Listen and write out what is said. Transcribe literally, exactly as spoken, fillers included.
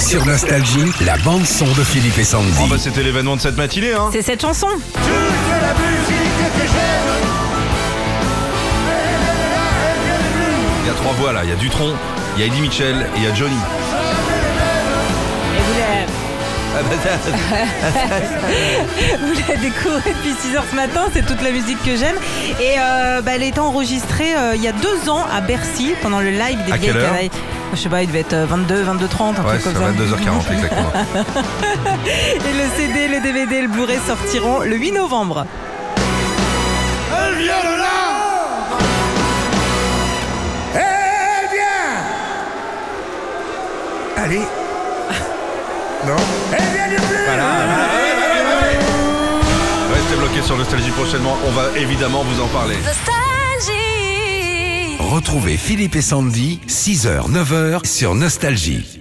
Sur Nostalgie, la bande-son de Philippe et Sandy. Oh bah c'était l'événement de cette matinée hein. C'est cette chanson. Toute la musique que j'aime. Il y a trois voix là, il y a Dutronc, il y a Eddie Mitchell et il y a Johnny. Et vous la... vous la découvrez depuis six heures ce matin, c'est toute la musique que j'aime. Et euh, bah, elle a été enregistrée euh, il y a deux ans à Bercy pendant le live des à vieilles quelle heure? canailles. Je sais pas, il devait être vingt-deux, vingt-deux trente, un Ouais, truc c'est comme ça. vingt-deux heures quarante exactement. Et le C D, le D V D, le Blu-ray sortiront le huit novembre. Elle vient de là. Elle vient. Allez. Non. Elle vient du bleu. Restez bloqués sur Nostalgie prochainement, on va évidemment vous en parler. Retrouvez Philippe et Sandy, six heures, neuf heures sur Nostalgie.